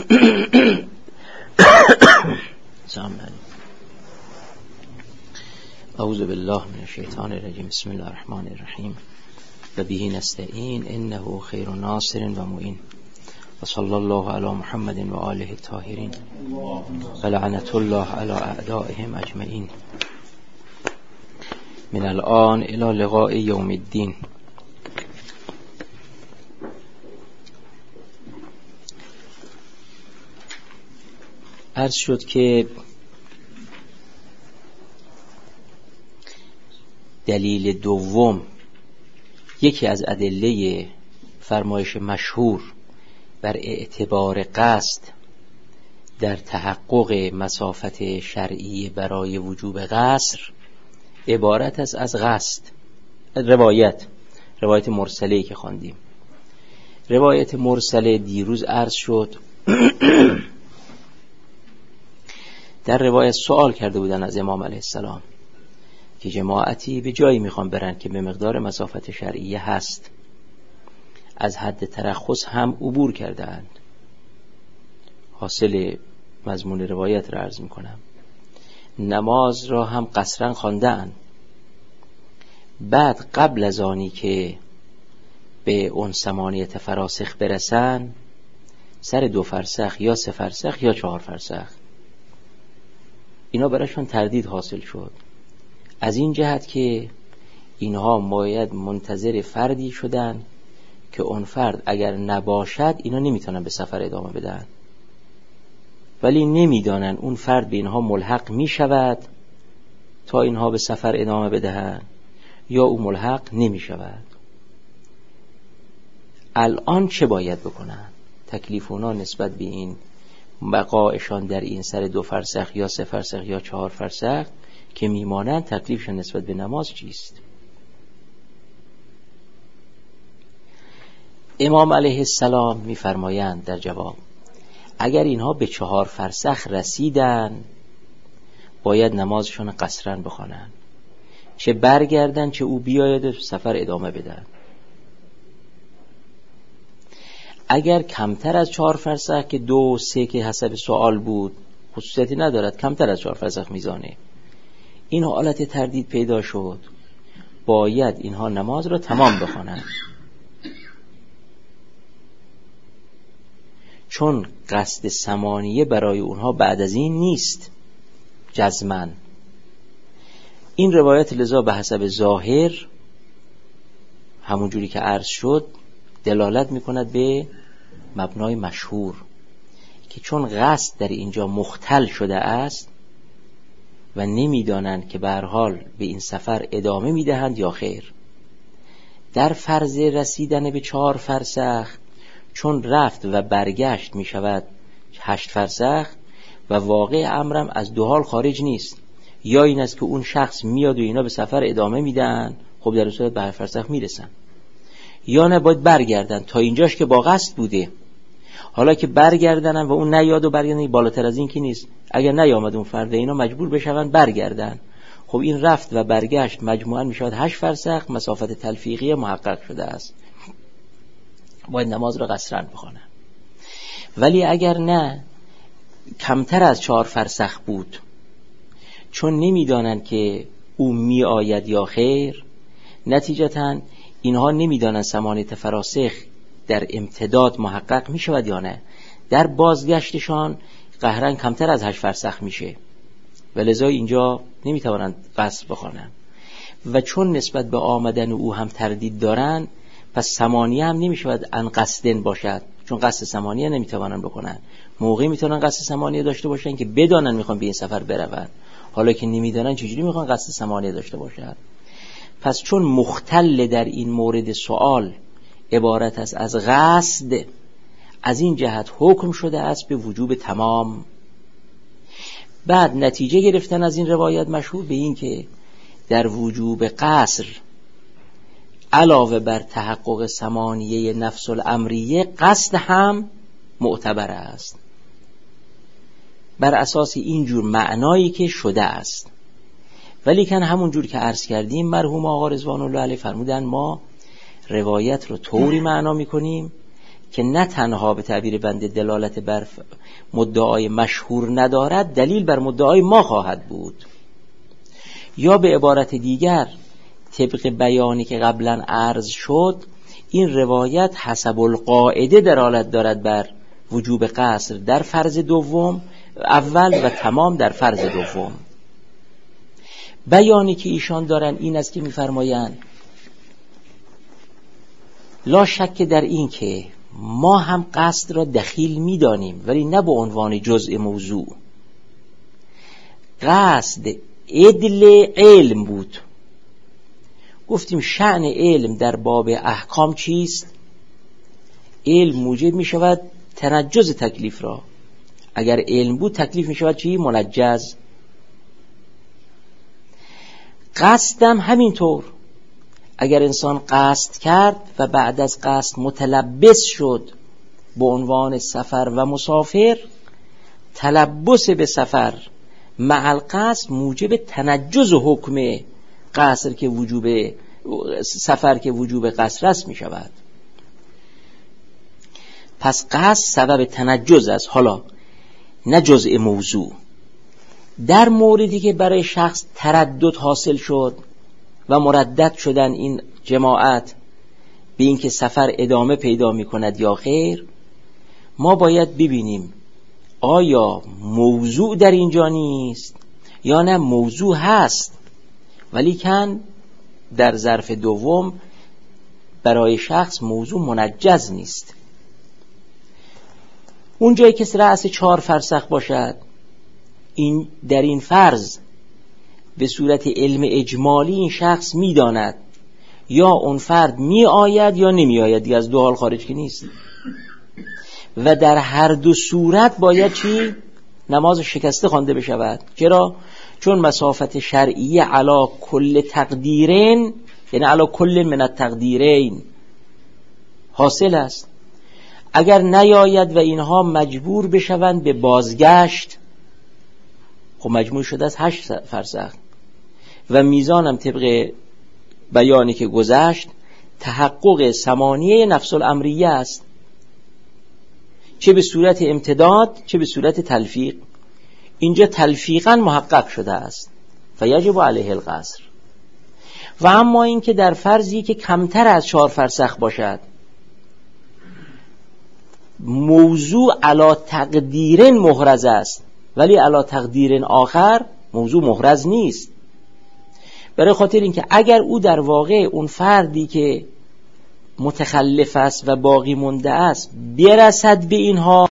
اعوذ بالله من الشیطان الرجیم. بسم الله الرحمن الرحیم. و به نستعین انه خیر ناصر و معین. و صلی الله علی محمد و آله الطاهرین و لعنت الله علی اعدائهم اجمعین من الان الی لقاء یوم الدین. عرض شد که دلیل دوم، یکی از ادله فرمایش مشهور بر اعتبار قصد در تحقق مسافت شرعی برای وجوب قصر عبارت است از قصد. روایت مرسله که خواندیم، روایت مرسله دیروز عرض شد. در روایت سوال کرده بودن از امام علیه السلام که جماعتی به جایی میخوان برن که به مقدار مسافت شرعیه هست، از حد ترخص هم عبور کردند. حاصل مضمون روایت را عرض میکنم. نماز را هم قصرا خواندند. بعد قبل از آنی که به اون 8 فراسخ برسن، سر 2 فرسخ یا 3 فرسخ یا 4 فرسخ، اینا براشون تردید حاصل شد، از این جهت که اینها باید منتظر فردی شدن که اون فرد اگر نباشد اینا نمیتونن به سفر ادامه بدن، ولی نمیدانن اون فرد به اینها ملحق میشود تا اینها به سفر ادامه بدهن یا او ملحق نمیشود. الان چه باید بکنن؟ تکلیف اونا نسبت به این بقایشان در این سر 2 فرسخ یا 3 فرسخ یا 4 فرسخ که میمانند، تکلیفشان نسبت به نماز چیست؟ امام علیه السلام میفرمایند در جواب: اگر اینها به 4 فرسخ رسیدن باید نمازشون قصرا بخوانند، چه برگردن چه او بیاید سفر ادامه بدن. اگر کمتر از 4 فرسخ که 2 3 که حسب سوال بود، خصوصیتی ندارد، کمتر از 4 فرسخ میزانه، این حالت تردید پیدا شد، باید اینها نماز را تمام بخوانند، چون قصد 8 برای اونها بعد از این نیست جزمن. این روایت لذا به حسب ظاهر همون جوری که عرض شد دلالت میکند به مبنای مشهور که چون قصد در اینجا مختل شده است و نمیدانند که به هر حال به این سفر ادامه میدهند یا خیر، در فرض رسیدن به 4 فرسخ چون رفت و برگشت می شود 8 فرسخ و واقع امرم از 2 حال خارج نیست، یا این است که اون شخص میاد و اینا به سفر ادامه میدن، خب در صورت به 8 فرسخ میرسن، یا نه باید برگردن تا اینجاش که با قصد بوده. حالا که برگردنن و اون نیاد و برگردن، بالاتر از این که نیست، اگر نیامد اون فرد اینا مجبور بشون برگردن، خب این رفت و برگشت مجموعاً می شود 8 فرسخ، مسافت تلفیقی محقق شده است، باید نماز را قصرا بخوانن. ولی اگر نه کمتر از 4 فرسخ بود، چون نمیدانند که او می آید یا خیر، نتیجتاً اینها نمیدانند 8 فراسخ در امتداد محقق می شود یا نه، در بازگشتشان قهرن کمتر از 8 فرسخ میشه و لذا اینجا نمیتوانند قصر بخوانند. و چون نسبت به آمدن او هم تردید دارند، پس 8 هم نمیشود ان قصدن باشد، چون قصد 8 نمیتوانند بکنن. موقعی میتونن قصد 8 داشته باشن که بدانن میخوان به این سفر بروند، حالا که نمیدانن چجوری میخوان قصد 8 داشته باشن. پس چون مختل در این مورد سوال عبارت است از قصد، از این جهت حکم شده است به وجوب تمام. بعد نتیجه گرفتن از این روایت مشهور به این که در وجوب قصر علاوه بر تحقق 8 نفس الامریه قصد هم معتبر است، بر اساس اینجور معنایی که شده است. ولی کن همون جور که عرض کردیم مرحوم آقا رضوان الله علیه فرمودن ما روایت رو طوری معنا میکنیم که نه تنها به تعبیر بنده دلالت بر مدعای مشهور ندارد، دلیل بر مدعای ما خواهد بود. یا به عبارت دیگر طبق بیانی که قبلا عرض شد، این روایت حسب القاعده دلالت دارد بر وجوب قصر در فرض دوم اول و تمام در فرض دوم. بیانی که ایشان دارن این است که می‌فرمایند لا شک در این که ما هم قصد را دخیل می‌دانیم، ولی نه به عنوان جزء موضوع. قصد عدل علم بود. گفتیم شأن علم در باب احکام چیست؟ علم موجب می شود تنجز تکلیف را. اگر علم بود تکلیف می شود چی؟ منجز. قصدم همینطور. اگر انسان قصد کرد و بعد از قصد متلبس شد به عنوان سفر و مسافر، تلبس به سفر مع القصد موجب تنجز حکم قصر که وجوب سفر که وجوب قصر است می شود. پس قصد سبب تنجز است، حالا نه جزء موضوع. در موردی که برای شخص تردد حاصل شد و مردد شدن این جماعت به این که سفر ادامه پیدا می کند یا خیر، ما باید ببینیم آیا موضوع در اینجا نیست یا نه موضوع هست، ولیکن در ظرف دوم برای شخص موضوع منجز نیست. اون جایی که رأس 4 فرسخ باشد، این در این فرض به صورت علم اجمالی این شخص میداند یا اون فرد می آید یا نمی آید، دیگه از دو حال خارج که نیست. و در هر دو صورت باید چی؟ نماز شکسته خوانده بشود. چرا؟ چون مسافت شرعیه علا کل تقدیرین، یعنی علا کل من التقدیرین حاصل است. اگر نیاید و اینها مجبور بشوند به بازگشت، خب مجموع شده از 8 فرسخ و میزانم طبق بیانی که گذشت تحقق ثمانیه نفس الامریه است، چه به صورت امتداد چه به صورت تلفیق. اینجا تلفیقا محقق شده است فیجب علیه القصر. و اما این که در فرضی که کمتر از 4 فرسخ باشد، موضوع علا تقدیرن محرز است ولی علا تقدیرن آخر موضوع محرز نیست. برای خاطر اینکه اگر او در واقع اون فردی که متخلف است و باقی مونده است برسد به اینها